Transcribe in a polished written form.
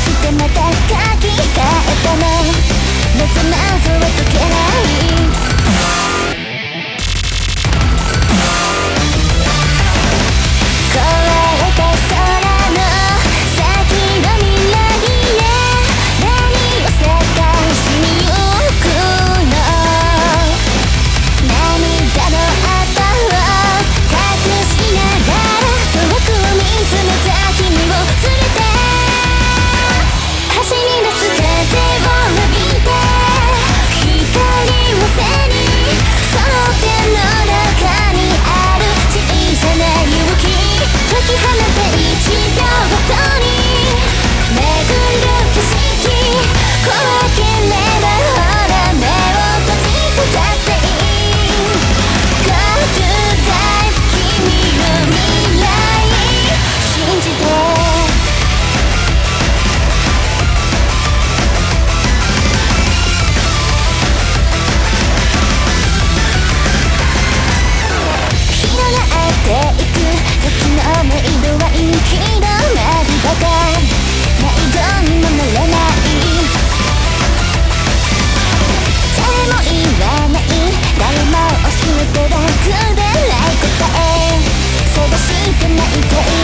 してまた書き換えたの。なぜ謎は解けない。壊れた空の先の未来へ何を探しに行くの。涙の跡を隠しながら遠くを見つめた君を連れて走り出す風を浴びて光を背にその手の中にある小さな勇気解き放って1秒ごとに巡る景色怖ければほら目を閉じてたっていい Go to die 君の未来信じていく時のメイドは陰気のまり場が迷子にもなれない。誰も言わない誰も教えて楽でない答え探して泣いている